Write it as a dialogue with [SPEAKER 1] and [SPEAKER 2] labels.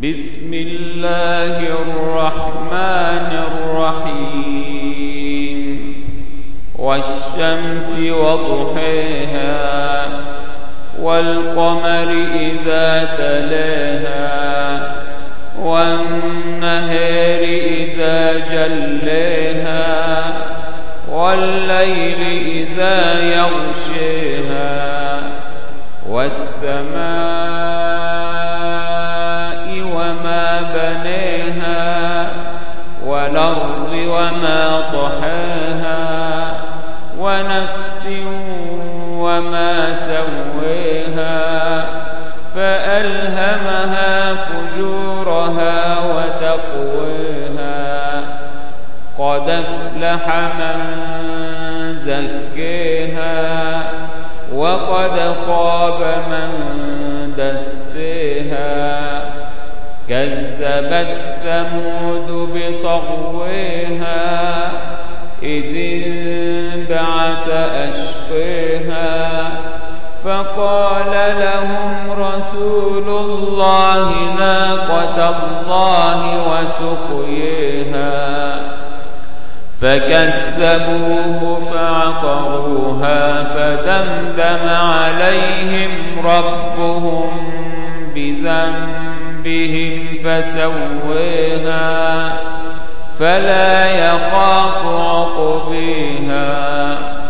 [SPEAKER 1] بسم الله الرحمن الرحيم والشمس وضحيها والقمر إذا تلاها والنهار إذا جلاها والليل إذا يغشيها والسماء وما بنيها والأرض وما طحاها ونفس وما سويها فألهمها فجورها وتقواها قد أفلح من زكاها وقد خاب من دساها كذبت ثمود بطغواها إذ انبعث أشقاها فقال لهم رسول الله ناقة الله وسقياها فكذبوه فعقروها فدمدم عليهم ربهم بذنبهم فسواها فلا يخاف عقباها